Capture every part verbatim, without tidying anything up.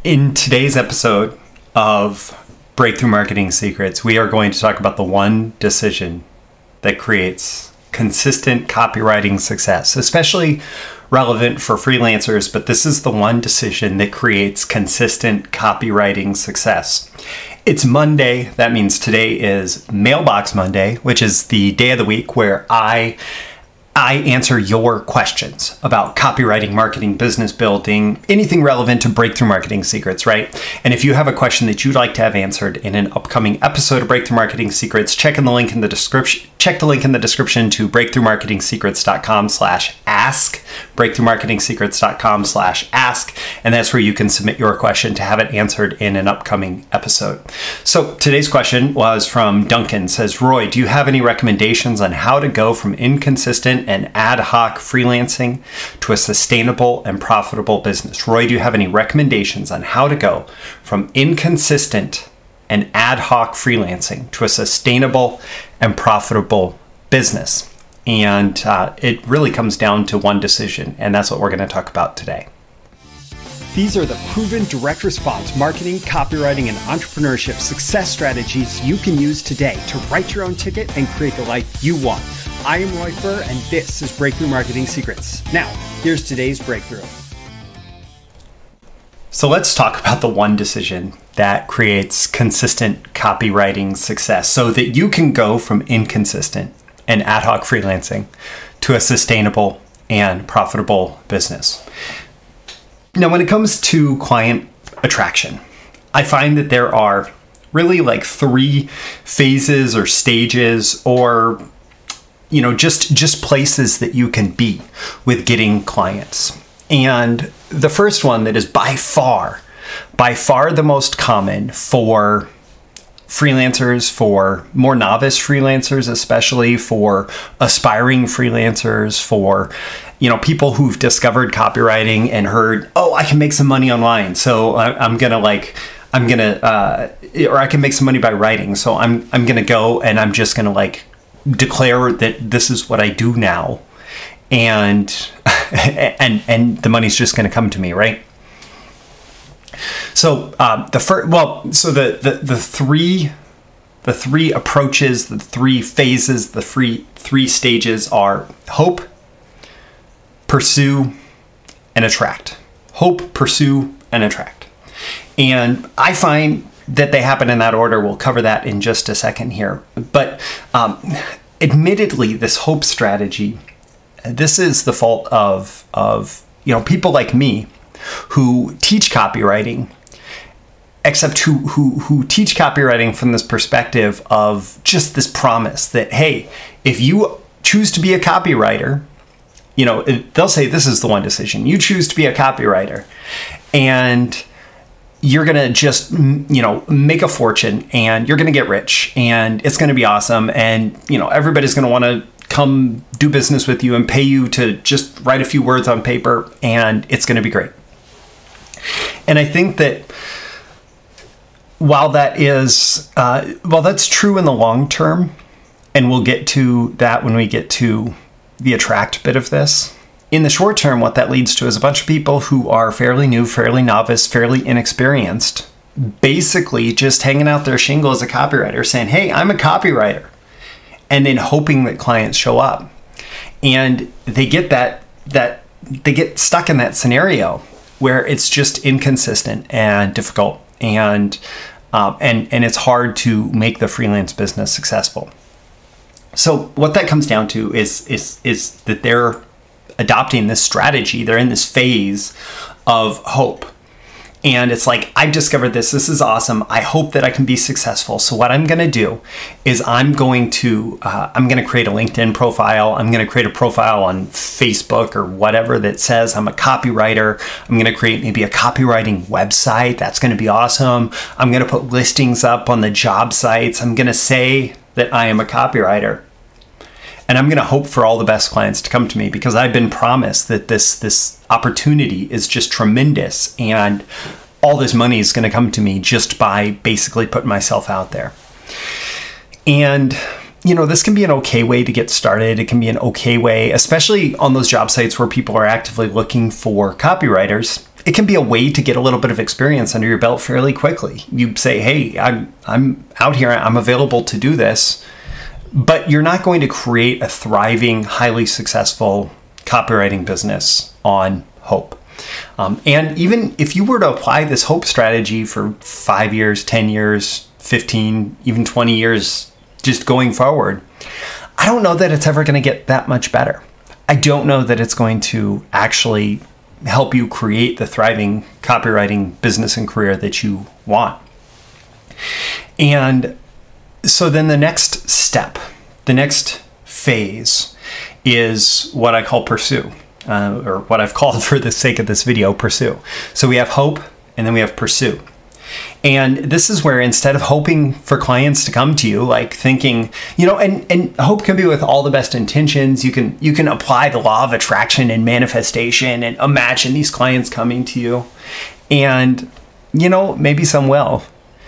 In today's episode of Breakthrough Marketing Secrets, we are going to talk about the one decision that creates consistent copywriting success, especially relevant for freelancers, but this is the one decision that creates consistent copywriting success. It's Monday. That means today is Mailbox Monday, which is the day of the week where I I answer your questions about copywriting, marketing, business building, anything relevant to Breakthrough Marketing Secrets, right? And if you have a question that you'd like to have answered in an upcoming episode of Breakthrough Marketing Secrets, check in the link in the description. Check the link in the description to breakthroughmarketingsecrets.com slash ask, breakthroughmarketingsecrets.com slash ask, and that's where you can submit your question to have it answered in an upcoming episode. So today's question was from Duncan. It says, Roy, do you have any recommendations on how to go from inconsistent and ad hoc freelancing to a sustainable and profitable business? Roy, do you have any recommendations on how to go from inconsistent and ad hoc freelancing to a sustainable and profitable business? And uh, it really comes down to one decision, and that's what we're going to talk about today. These are the proven direct response marketing, copywriting, and entrepreneurship success strategies you can use today to write your own ticket and create the life you want. I am Roy Furr, and this is Breakthrough Marketing Secrets. Now, here's today's breakthrough. So let's talk about the one decision that creates consistent copywriting success so that you can go from inconsistent and ad hoc freelancing to a sustainable and profitable business. Now, when it comes to client attraction, I find that there are really like three phases or stages or, you know, just, just places that you can be with getting clients. And the first one that is by far, by far the most common for freelancers, for more novice freelancers, especially for aspiring freelancers, for, you know, people who've discovered copywriting and heard, oh, I can make some money online. So I, I'm going to like, I'm going to, uh, or I can make some money by writing. So I'm, I'm going to go and I'm just going to like declare that this is what I do now. And, and, and the money's just going to come to me, right? So um, the first, well, so the, the, the three, the three approaches, the three phases, the three, three stages are hope, pursue, and attract. Hope, pursue, and attract. And I find that they happen in that order. We'll cover that in just a second here. But um, admittedly, this hope strategy, this is the fault of, of, you know, people like me who teach copywriting, except who, who, who teach copywriting from this perspective of just this promise that, hey, if you choose to be a copywriter, you know, they'll say this is the one decision. You choose to be a copywriter and you're going to just, you know, make a fortune and you're going to get rich and it's going to be awesome. And, you know, everybody's going to want to come do business with you and pay you to just write a few words on paper and it's going to be great. And I think that while that is, uh, while that's true in the long term, and we'll get to that when we get to the attract bit of this, in the short term, what that leads to is a bunch of people who are fairly new, fairly novice, fairly inexperienced, basically just hanging out their shingle as a copywriter saying, hey, I'm a copywriter. And then hoping that clients show up. And they get that, that they get stuck in that scenario where it's just inconsistent and difficult and, um, and, and it's hard to make the freelance business successful. So what that comes down to is, is, is that they're adopting this strategy. They're in this phase of hope. And it's like, I've discovered this. This is awesome. I hope that I can be successful. So what I'm going to do is I'm going to uh, I'm going to create a LinkedIn profile. I'm going to create a profile on Facebook or whatever that says I'm a copywriter. I'm going to create maybe a copywriting website. That's going to be awesome. I'm going to put listings up on the job sites. I'm going to say that I am a copywriter. And I'm going to hope for all the best clients to come to me because I've been promised that this this opportunity is just tremendous and all this money is going to come to me just by basically putting myself out there. And, you know, this can be an okay way to get started. It can be an okay way, especially on those job sites where people are actively looking for copywriters. it can be a way to get a little bit of experience under your belt fairly quickly. You say, hey, I'm, I'm out here, I'm available to do this, but you're not going to create a thriving, highly successful copywriting business on hope. Um, and even if you were to apply this hope strategy for five years, ten years, fifteen, even twenty years, just going forward, I don't know that it's ever going to get that much better. I don't know that it's going to actually help you create the thriving copywriting business and career that you want. And so then the next step, the next phase is what I call pursue, uh, or what I've called for the sake of this video, pursue. So we have hope and then we have pursue. And this is where instead of hoping for clients to come to you, like thinking, you know, and, and hope can be with all the best intentions. You can you can apply the law of attraction and manifestation and imagine these clients coming to you. And, you know, maybe some will.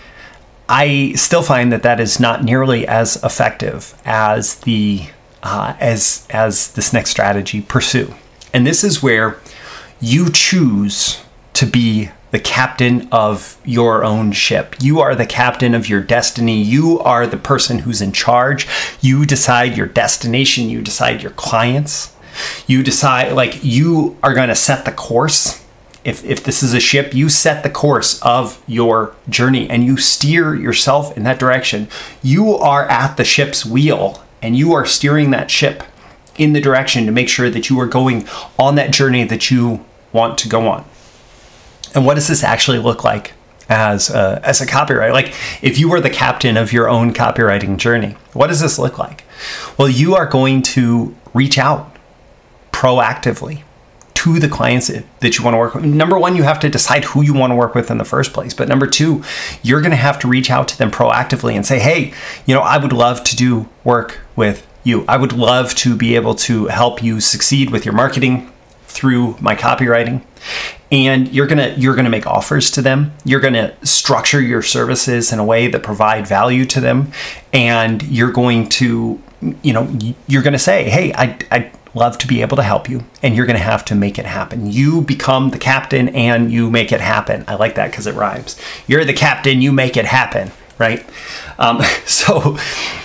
I still find that that is not nearly as effective as the uh, as as this next strategy, pursue. And this is where you choose to be the captain of your own ship. You are the captain of your destiny. You are the person who's in charge. You decide your destination. You decide your clients. You decide, like, you are going to set the course. If, if this is a ship, you set the course of your journey and you steer yourself in that direction. You are at the ship's wheel and you are steering that ship in the direction to make sure that you are going on that journey that you want to go on. And what does this actually look like as a, as a copywriter? Like, if you were the captain of your own copywriting journey, what does this look like? Well, you are going to reach out proactively to the clients that you want to work with. Number one, you have to decide who you want to work with in the first place. But number two, you're going to have to reach out to them proactively and say, hey, you know, I would love to do work with you. I would love to be able to help you succeed with your marketing through my copywriting. And you're gonna you're gonna make offers to them. You're gonna structure your services in a way that provide value to them, and you're going to, you know, you're gonna say, "Hey, I I'd love to be able to help you," and you're gonna have to make it happen. You become the captain, and you make it happen. I like that because it rhymes. You're the captain. You make it happen, right? Um, so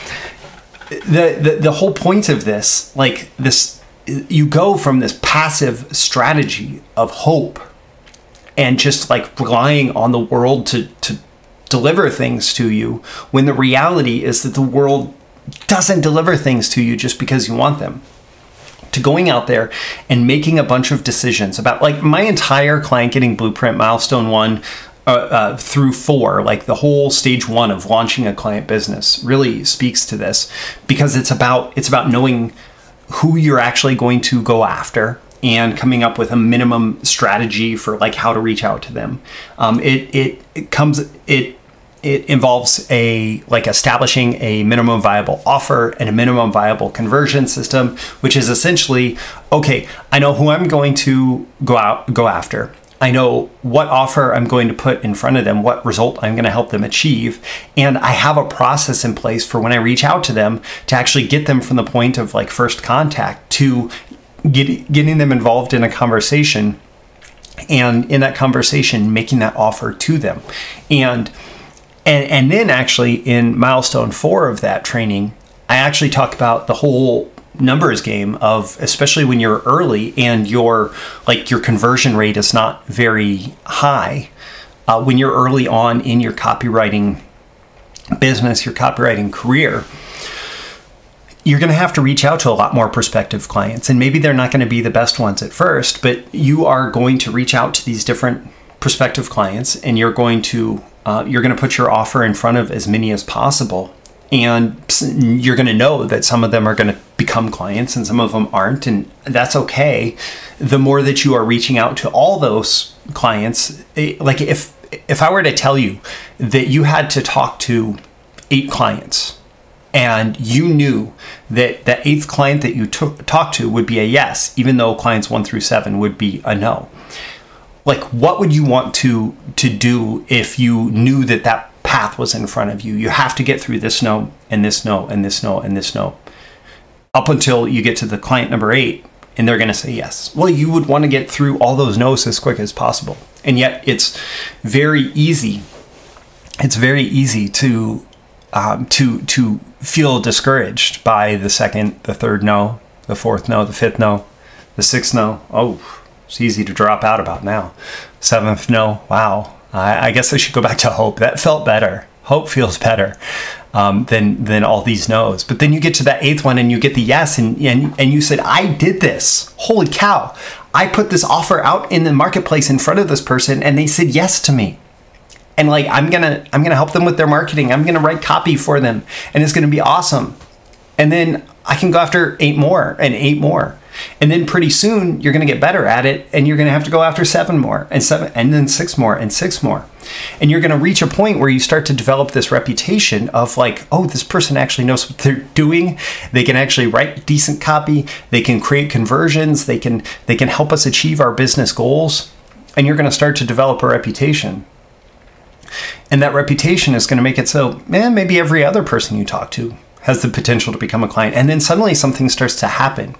the, the the whole point of this, like this, you go from this passive strategy of hope and just like relying on the world to, to deliver things to you, when the reality is that the world doesn't deliver things to you just because you want them, to going out there and making a bunch of decisions about, like, my entire client getting blueprint milestone one uh, uh, through four, like the whole stage one of launching a client business really speaks to this, because it's about it's about knowing who you're actually going to go after and coming up with a minimum strategy for like how to reach out to them. Um, it, it it comes it it involves a like establishing a minimum viable offer and a minimum viable conversion system, which is essentially, okay, I know who I'm going to go out go after. I know what offer I'm going to put in front of them, what result I'm going to help them achieve. And I have a process in place for when I reach out to them to actually get them from the point of like first contact to get, getting them involved in a conversation, and in that conversation, making that offer to them. And, and, and then actually in milestone four of that training, I actually talk about the whole numbers game of, especially when you're early and your like your conversion rate is not very high, uh, when you're early on in your copywriting business, your copywriting career, you're going to have to reach out to a lot more prospective clients. And maybe they're not going to be the best ones at first, but you are going to reach out to these different prospective clients, and you're going to uh, you're going to put your offer in front of as many as possible. And you're going to know that some of them are going to become clients and some of them aren't. And that's okay. The more that you are reaching out to all those clients, like if if I were to tell you that you had to talk to eight clients and you knew that that eighth client that you took talked to would be a yes, even though clients one through seven would be a no. Like, what would you want to to do if you knew that that path was in front of you? You have to get through this no and this no and this no and this no up until you get to the client number eight, and they're going to say yes. Well, you would want to get through all those no's as quick as possible. And yet it's very easy. It's very easy to um, to to feel discouraged by the second, the third no, the fourth no, the fifth no, the sixth no. Oh, it's easy to drop out about now. Seventh no. Wow. I, I guess I should go back to hope. That felt better. Hope feels better um, than than all these no's. But then you get to that eighth one and you get the yes, and, and and you said, I did this. Holy cow. I put this offer out in the marketplace in front of this person and they said yes to me. And like, I'm gonna I'm gonna help them with their marketing. I'm gonna write copy for them and it's gonna be awesome. And then I can go after eight more and eight more. And then pretty soon you're going to get better at it and you're going to have to go after seven more and seven and then six more and six more. And you're going to reach a point where you start to develop this reputation of like, oh, this person actually knows what they're doing. They can actually write decent copy. They can create conversions. They can they can help us achieve our business goals. And you're going to start to develop a reputation. And that reputation is going to make it so, man, maybe every other person you talk to has the potential to become a client. And then suddenly something starts to happen.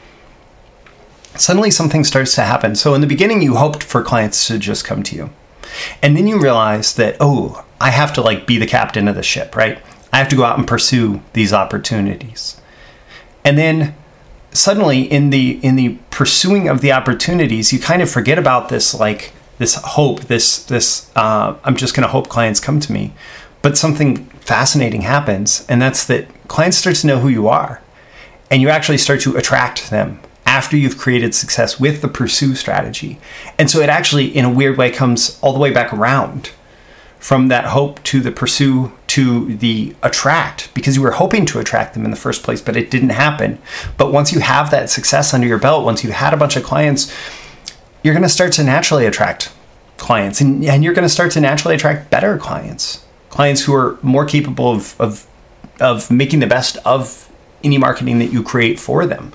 Suddenly something starts to happen. So in the beginning, you hoped for clients to just come to you. And then you realize that, oh, I have to like be the captain of the ship, right? I have to go out and pursue these opportunities. And then suddenly in the in the pursuing of the opportunities, you kind of forget about this like this hope, this this uh, I'm just going to hope clients come to me. But something fascinating happens, and that's that clients start to know who you are, and you actually start to attract them after you've created success with the pursue strategy. And so it actually, in a weird way, comes all the way back around from that hope to the pursue to the attract, because you were hoping to attract them in the first place, but it didn't happen. But once you have that success under your belt, once you had a bunch of clients, you're going to start to naturally attract clients, and, and you're going to start to naturally attract better clients, clients who are more capable of, of, of making the best of any marketing that you create for them.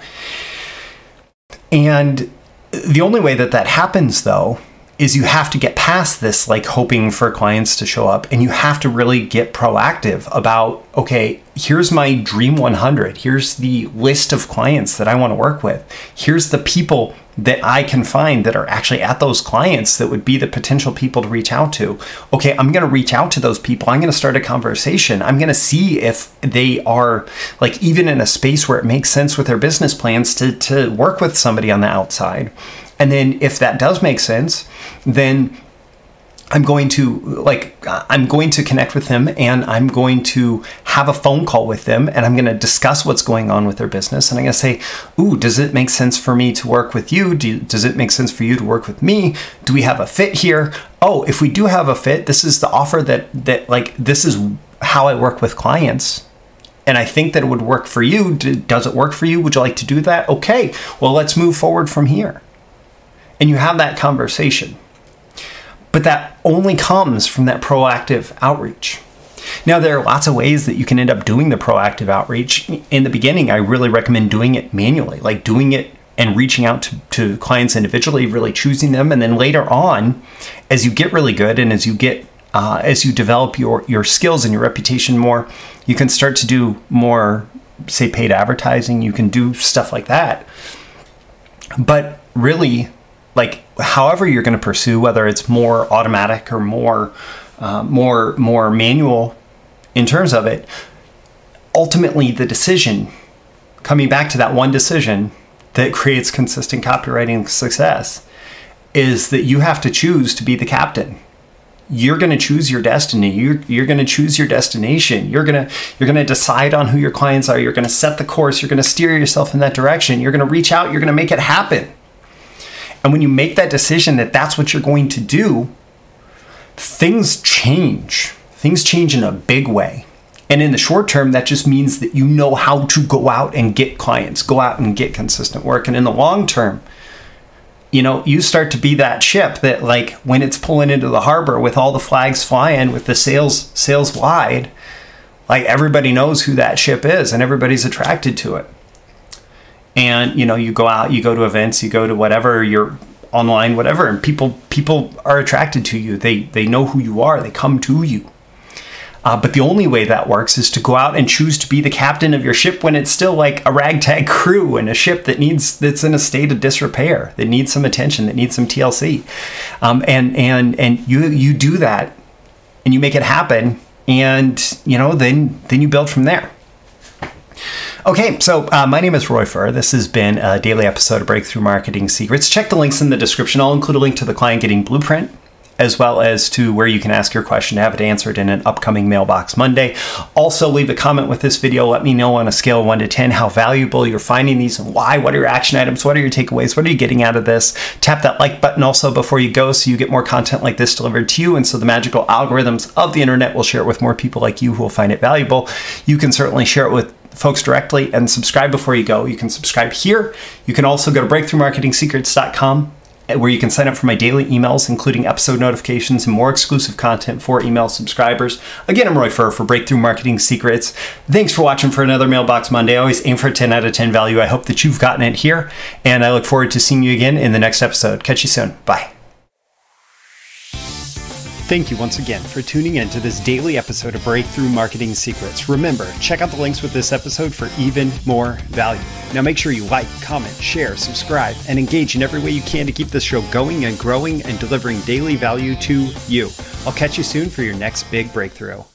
And the only way that that happens, though, is you have to get past this, like hoping for clients to show up, and you have to really get proactive about, okay, here's my dream one hundred. Here's the list of clients that I want to work with. Here's the people that I can find that are actually at those clients that would be the potential people to reach out to. Okay, I'm going to reach out to those people. I'm going to start a conversation. I'm going to see if they are like even in a space where it makes sense with their business plans to, to work with somebody on the outside. And then if that does make sense, then I'm going to like, I'm going to connect with them, and I'm going to have a phone call with them, and I'm going to discuss what's going on with their business. And I'm going to say, ooh, does it make sense for me to work with you? Do, does it make sense for you to work with me? Do we have a fit here? Oh, if we do have a fit, this is the offer that, that like, this is how I work with clients. And I think that it would work for you. Does it work for you? Would you like to do that? Okay, well, let's move forward from here. And you have that conversation. But that only comes from that proactive outreach. Now, there are lots of ways that you can end up doing the proactive outreach. In the beginning, I really recommend doing it manually, like doing it and reaching out to, to clients individually, really choosing them. And then later on, as you get really good and as you get uh, as you develop your, your skills and your reputation more, you can start to do more, say, paid advertising. You can do stuff like that. But really, like, however you're going to pursue, whether it's more automatic or more, uh, more, more manual in terms of it, ultimately the decision, coming back to that one decision that creates consistent copywriting success, is that you have to choose to be the captain. You're going to choose your destiny. You're, you're going to choose your destination. You're going to, you're going to decide on who your clients are. You're going to set the course. You're going to steer yourself in that direction. You're going to reach out. You're going to make it happen. And when you make that decision that that's what you're going to do, things change. Things change in a big way. And in the short term, that just means that you know how to go out and get clients, go out and get consistent work. And in the long term, you know, you start to be that ship that, like, when it's pulling into the harbor with all the flags flying, with the sails sails wide, like, everybody knows who that ship is and everybody's attracted to it. And, you know, you go out, you go to events, you go to whatever, you're online, whatever, and people people are attracted to you. They they know who you are. They come to you. Uh, but the only way that works is to go out and choose to be the captain of your ship when it's still like a ragtag crew and a ship that needs that's in a state of disrepair, that needs some attention, that needs some T L C. Um, and and and you you do that and you make it happen, and you know then then you build from there. Okay, so uh, my name is Roy Furr. This has been a daily episode of Breakthrough Marketing Secrets. Check the links in the description. I'll include a link to the Client Getting Blueprint, as well as to where you can ask your question to have it answered in an upcoming Mailbox Monday. Also, leave a comment with this video. Let me know on a scale of one to ten how valuable you're finding these and why. What are your action items? What are your takeaways? What are you getting out of this? Tap that like button also before you go so you get more content like this delivered to you, and so the magical algorithms of the internet will share it with more people like you who will find it valuable. You can certainly share it with folks directly, and subscribe before you go. You can subscribe here. You can also go to breakthrough marketing secrets dot com, where you can sign up for my daily emails, including episode notifications and more exclusive content for email subscribers. Again, I'm Roy Furr for Breakthrough Marketing Secrets. Thanks for watching for another Mailbox Monday. I always aim for a ten out of ten value. I hope that you've gotten it here, and I look forward to seeing you again in the next episode. Catch you soon. Bye. Thank you once again for tuning in to this daily episode of Breakthrough Marketing Secrets. Remember, check out the links with this episode for even more value. Now make sure you like, comment, share, subscribe, and engage in every way you can to keep this show going and growing and delivering daily value to you. I'll catch you soon for your next big breakthrough.